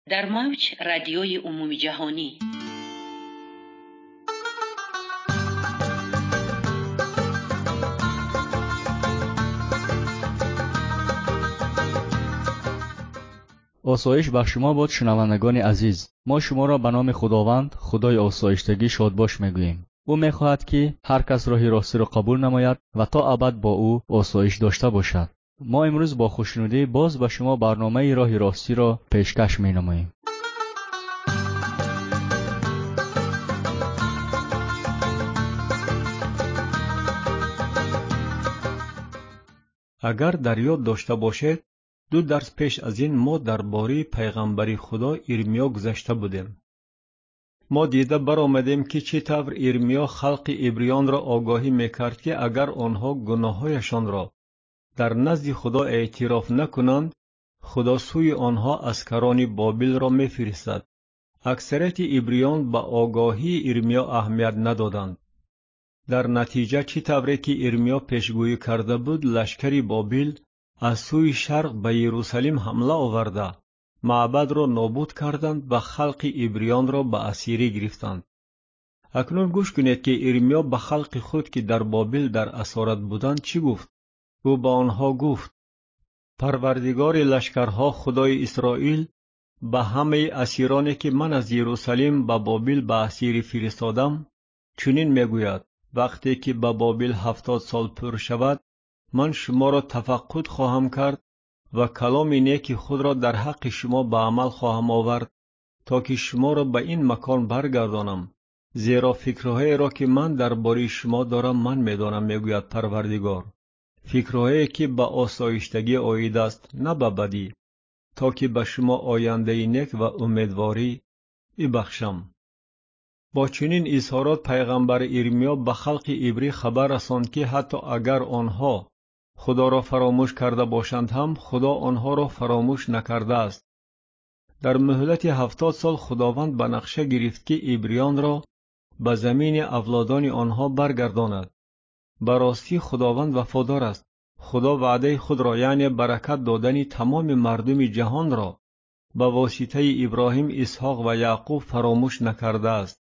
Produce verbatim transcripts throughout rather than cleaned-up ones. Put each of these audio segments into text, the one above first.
در موج رادیوی عمومی جهانی. آسایش بر شما باد شنوندگان عزیز. ما شما را به نام خداوند خدای آسایشتگی شادباش میگوییم. او میخواهد که هر کس راه راستی را قبول نماید و تا ابد با او آسایش داشته باشد. ما امروز با خوشنودی باز به شما برنامه راه راستی را پیشکش مینماییم. اگر در یاد داشته باشید، دو درس پیش از این ما درباره پیغمبری خدا ارمیا گذشته بودیم. ما دیده برآمدیم که چطور ارمیا خلق عبریان را آگاهی میکرد که اگر آنها گناهایشان را در نزد خدا اعتراف نکنند، خدا سوی آنها اسکران بابل را میفرستد. اکثریت عبریان به آگاهی ارمیا اهمیت ندادند. در نتیجه چطوری که ارمیا پیشگویی کرده بود، لشکری بابل از سوی شرق به یروشلیم حمله آورده معبد را نابود کردند و خلق عبریان را به اسیری گرفتند. اکنون گوش کنید که ارمیا به خلق خود که در بابل در اسارت بودند چی گفت. او به آنها گفت: پروردگار لشکرها خدای اسرائیل به همه اسیرانی که من از یروشلیم به بابل به اسیری فرستادم چنین میگوید: وقتی که به بابل هفتاد سال پر شود، من شما را تفقد خواهم کرد و کلام نیک خود را در حق شما به عمل خواهم آورد تا که شما را به این مکان برگردانم. زیرا فکرهایی را که من درباره شما دارم من میدانم، میگوید پروردگار، فکرهایی که به آسایشتگی آید است نه به بدی، تا که به شما آینده نیک و امیدواری ببخشم. با چنین اظهارات پیغمبر ارمیا به خلق عبری خبر رساند که حتی اگر آنها خدا را فراموش کرده باشند هم خدا آنها را فراموش نکرده است. در مهلت هفتاد سال خداوند به نقشه گرفت که عبریان را به زمین اولادان آنها برگرداند. به راستی خداوند وفادار است. خدا وعده خود را یعنی برکت دادن تمام مردم جهان را به واسطه ابراهیم، اسحاق و یعقوب فراموش نکرده است.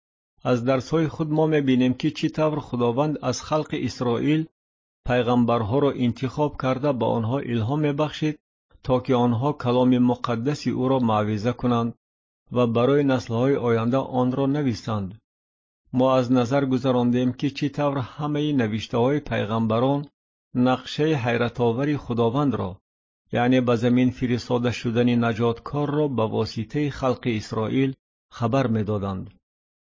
از درس‌های خود ما می‌بینیم که چطور خداوند از خلق اسرائیل پیغمبرها را انتخاب کرده به آنها الهام می‌بخشید تا که آنها کلام مقدس او را موعظه کنند و برای نسل‌های آینده آن را نویسند. ما از نظر گذراندیم که چطور همه نوشته‌های پیغمبران نقشه حیرت‌آور خداوند را یعنی به زمین فرستاده شدن نجاتکار را به واسطه خلق اسرائیل خبر می‌دادند.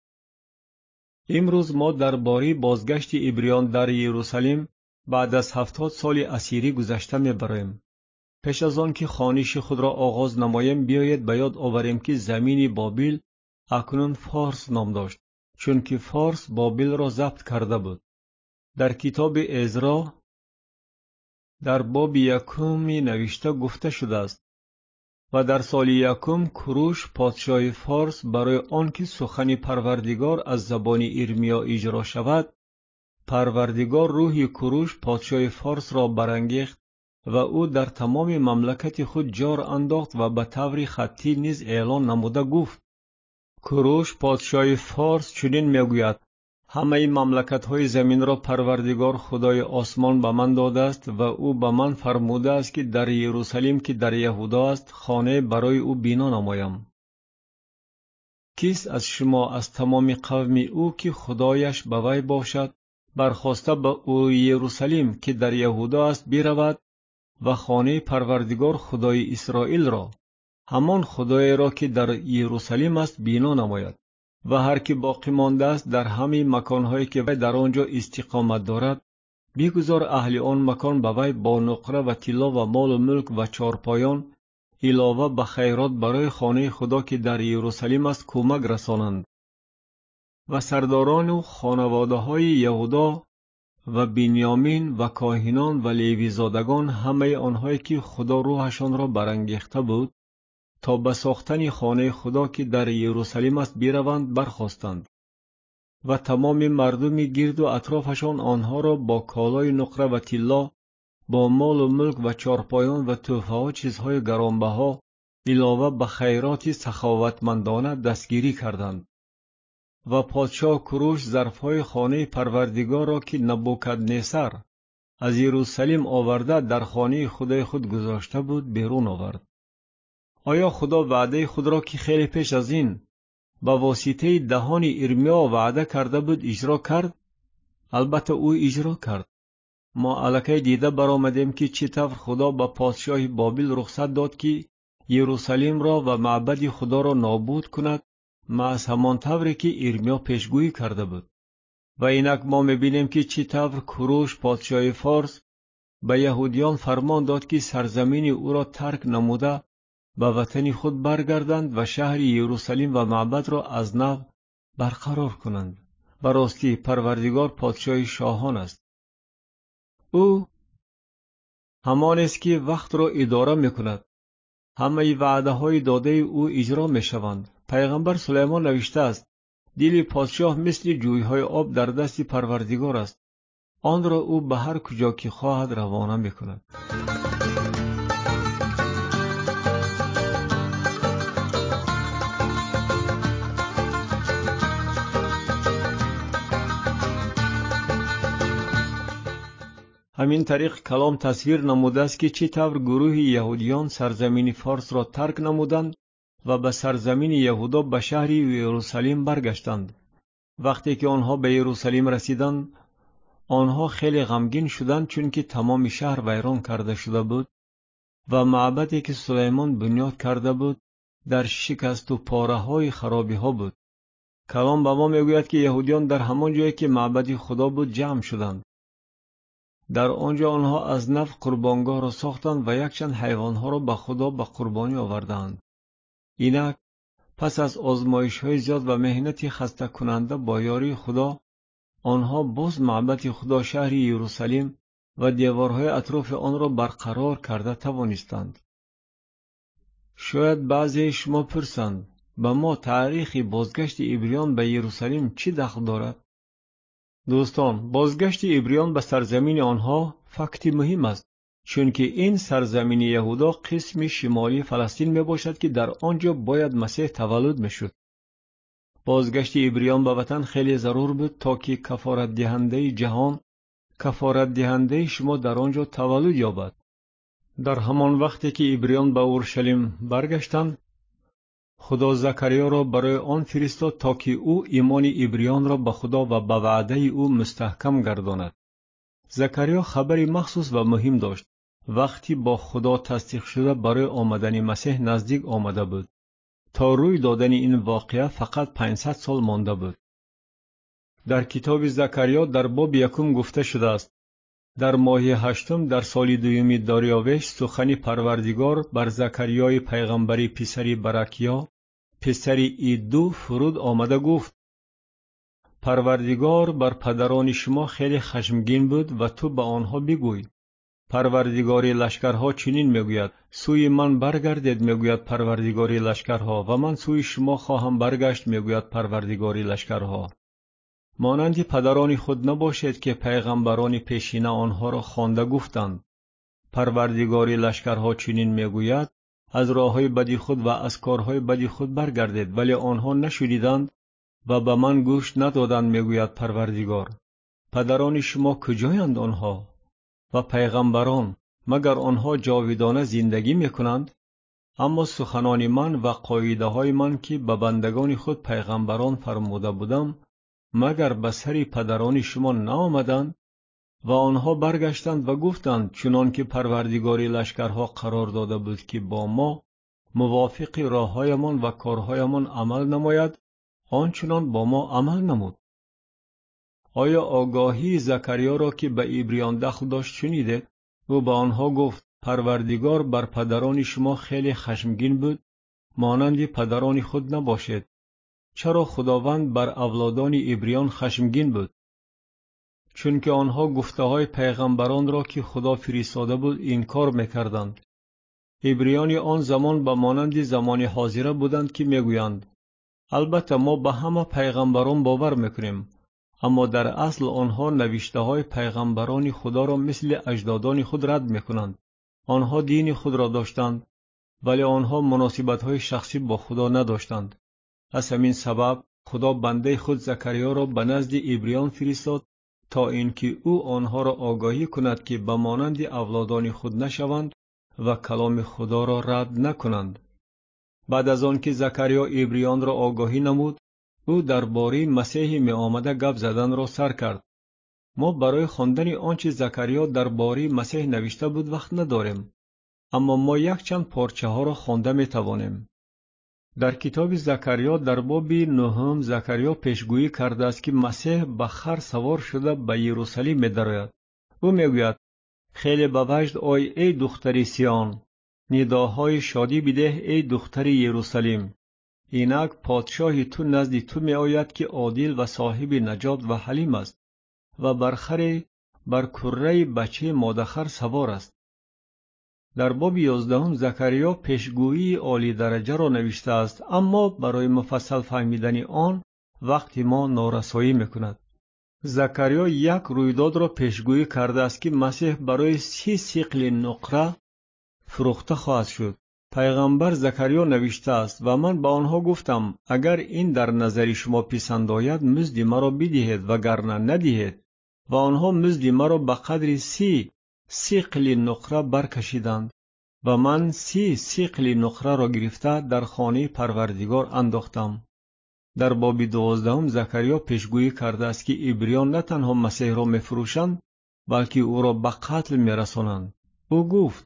امروز ما درباره بازگشت عبریان در یروشلیم بعد از هفتاد سال اسیری گذشته می‌بریم. پیش از آن که خوانش خود را آغاز نماییم، بیایید به یاد آوریم که زمین بابل اکنون فارس نام داشت، چون که فارس بابل را ضبط کرده بود. در کتاب عزرا در باب یکم نوشته گفته شده است: و در سال یکم کوروش پادشاه فارس برای آنکه سخن پروردگار از زبان ارمیا اجرا شود، پروردگار روح کوروش پادشاه فارس را برانگیخت و او در تمام مملکت خود جار انداخت و به طور خطی نیز اعلان نموده گفت: کوروش پادشاه فارس چنین میگوید: همه مملکت‌های زمین را پروردگار خدای آسمان به من داده است و او به من فرموده است که در یروشلیم که در یهودا است خانه برای او بنا نمایم. کیست از شما از تمام قوم او که خدایش به وی باشد برخواسته به او یروشلیم که در یهودا است برود و خانه پروردگار خدای اسرائیل را، همان خدای را که در یروشلیم است، بنا نماید و هر که باقی مانده است در همه مکانهایی که وی در آنجا استقامت دارد بگذار اهل آن مکان به وی با نقره و طلا و مال و ملک و چارپایان علاوه به خیرات برای خانه خدا که در یروشلیم است کمک رسانند. و سرداران و خانواده های یهودا و بنیامین و کاهنان و لیوی زادگان، همه آنهایی که خدا روحشان را برانگیخته بود تا به ساختن خانه خدا که در یروشلیم است بروند، برخاستند و تمام مردم گرد و اطرافشان آنها را با کالای نقره و طلا، با مال و ملک و چارپایان و تحفه و چیزهای گرانبها علاوه به خیرات سخاوتمندانه دستگیری کردند و پادشاه کوروش ظرفهای خانه پروردگار را که نبوکدنصر از یروشلیم آورده در خانه خدای خود گذاشته بود بیرون آورد. آیا خدا وعده خود را که خیلی پیش از این با واسطه دهان ارمیا وعده کرده بود اجرا کرد؟ البته او اجرا کرد. ما الکی دیده برآمدیم که چطور خدا به پادشاه بابل رخصت داد که یروشلیم را و معبد خدا را نابود کند، ما از همان طوری که ارمیا پیشگویی کرده بود. و اینک ما میبینیم که چطور کوروش پادشاه فارس به یهودیان فرمان داد که سرزمین او را ترک نموده به وطن خود برگردند و شهر یروشلیم و معبد را از نو برقرار کنند. براستی پروردگار پادشاه شاهان است. او همان است که وقت را اداره میکند. همه وعده های داده او اجرا میشوند. پیغمبر سلیمان نوشته است: دل پادشاه مثل جویهای آب در دست پروردگار است. آن را او به هر کجا که خواهد روانه میکند. همین طریق کلام تصویر نموده است که چطور گروه یهودیان سرزمین فارس را ترک نمودند و به سرزمین یهودا به شهر یروشلیم برگشتند. وقتی که آنها به یروشلیم رسیدند، آنها خیلی غمگین شدند چون که تمام شهر ویران کرده شده بود و معبدی که سلیمان بنیاد کرده بود در شکست و پاره های خرابی ها بود. کلام به ما میگوید که یهودیان در همان جایی که معبد خدا بود جمع شدند. در آنجا آنها از نو قربانگاه را ساختند و یک چند حیوانها را به خدا به قربانی آوردند. اینک پس از آزمایش های زیاد و مهنت خسته کننده با یاری خدا، آنها باز معبد خدا شهر یروشلیم و دیوارهای اطراف آن را برقرار کرده توانستند. شاید بعضی شما پرسند: به ما تاریخ بازگشت عبریان به یروشلیم چی دخل دارد؟ دوستان، بازگشت عبریان به سرزمین آنها فکتی مهم است، چون که این سرزمین یهودا قسم شمالی فلسطین می باشد که در آنجا باید مسیح تولد می شد. بازگشت عبریان به وطن خیلی ضرور بود تا که کفارت دهنده جهان، کفارت دهنده شما در آنجا تولد یابد. در همان وقتی که عبریان به اورشلیم برگشتند، خدا زکریا را برای آن فرستاد تا که او ایمان عبریان را به خدا و به وعده او مستحکم گرداند. زکریا خبری مخصوص و مهم داشت. وقتی با خدا تصدیق شده برای آمدن مسیح نزدیک آمده بود. تا روی دادن این واقعه فقط پانصد سال مانده بود. در کتاب زکریا در باب یکم گفته شده است: در ماه هشتم در سال دوم داریوش سخن پروردگار بر زکریای پیغمبری پسری برکیا پسری ایدو فرود آمده گفت: پروردگار بر پدران شما خیلی خشمگین بود و تو به آنها بگوی: پروردگاری لشکرها چنین میگوید: سوی من برگردید میگوید پروردگاری لشکرها، و من سوی شما خواهم برگشت میگوید پروردگاری لشکرها. مانند پدران خود نباشید که پیغمبران پیشینه آنها را خوانده گفتند: پروردگاری لشکرها چنین میگوید: از راههای بدی خود و از کارهای بدی خود برگردید، ولی آنها نشنیدند و به من گوش ندادند میگوید پروردگار. پدران شما کجایند آنها؟ و پیغمبران مگر آنها جاودانه زندگی میکنند؟ اما سخنان من و قاعده های من که به بندگان خود پیغمبران فرموده بودم مگر به سر پدران شما نآمدند؟ و آنها برگشتند و گفتند: چنان که پروردگاری لشکرها قرار داده بود که با ما موافق راههایمان و کارهایمان عمل نماید، آنچنان با ما عمل نمود. آیا آگاهی زکریا را که به عبریان دخل داشت شنیدید؟ او به آنها گفت: پروردگار بر پدران شما خیلی خشمگین بود، مانند پدران خود نباشید. چرا خداوند بر اولادان عبریان خشمگین بود؟ چون که آنها گفته های پیغمبران را که خدا فرستاده بود انکار میکردند. عبریان آن زمان به مانند زمان حاضره بودند که میگویند: البته ما به همه پیغمبران باور میکنیم، اما در اصل آنها نوشته های پیغمبران خدا را مثل اجدادان خود رد میکنند. آنها دین خود را داشتند ولی آنها مناسبت‌های شخصی با خدا نداشتند. از همین سبب خدا بنده خود زکریا را به نزد عبریان فرستاد تا اینکه او آنها را آگاهی کند که به مانند اولادان خود نشوند و کلام خدا را رد نکنند. بعد از آن که زکریا عبریان را آگاهی نمود، او درباره مسیح می آمده گپ زدن را سر کرد. ما برای خواندن آنچه زکریا درباره مسیح نوشته بود وقت نداریم، اما ما یک چند پارچه ها را خوانده می توانیم. در کتاب زکریا در باب نهم زکریا پیشگویی کرده است که مسیح به خر سوار شده به یروشلیم می درآید. او می گوید خیلی به وجد آی ای دختر سیان، نداهای شادی بده ای دختر یروشلیم. اینک پادشاه تو نزد تو می آید که عادل و صاحب نجات و حلیم است و بر خر بر کره بچه مادخر سوار است. در باب یازدهم زکریا پیشگویی عالی درجه را نوشته است، اما برای مفصل فهمیدن آن وقت ما نارسایی میکند. زکریا یک رویداد را پیشگویی کرده است که مسیح برای سی سیقل نقره فروخته خواهد شد. پیغمبر زکریا نوشته است و من به آنها گفتم اگر این در نظر شما پسند آید مزد مرا بدهید وگرنه ندهید. و آنها مزد مرا به قدر سی سیقل نقره برکشیدند و من سی سیقل نقره را گرفته در خانه پروردگار انداختم. در باب دوازدهم زکریا پیشگویی کرده است که عبریان نه تنها مسیح را میفروشند بلکه او را به قتل میرسانند. او گفت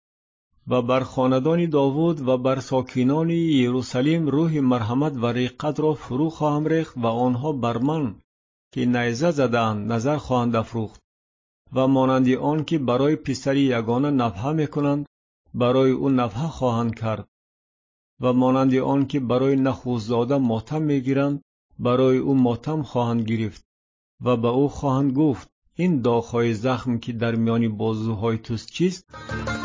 و بر خاندان داوود و بر ساکنان یروشلیم روح مرحمت و رقت را فرو خواهم ریخت و آنها بر من که نیزه زدند نظر خواهند افروخت و مانند آن که برای پسر یگانه نفحه میکنند برای او نفحه خواهند کرد و مانند آن که برای نخوت زاده ماتم میگیرند برای او ماتم خواهند گرفت و به او خواهند گفت این داغ‌های زخم که در میان بازوهای توست چیست؟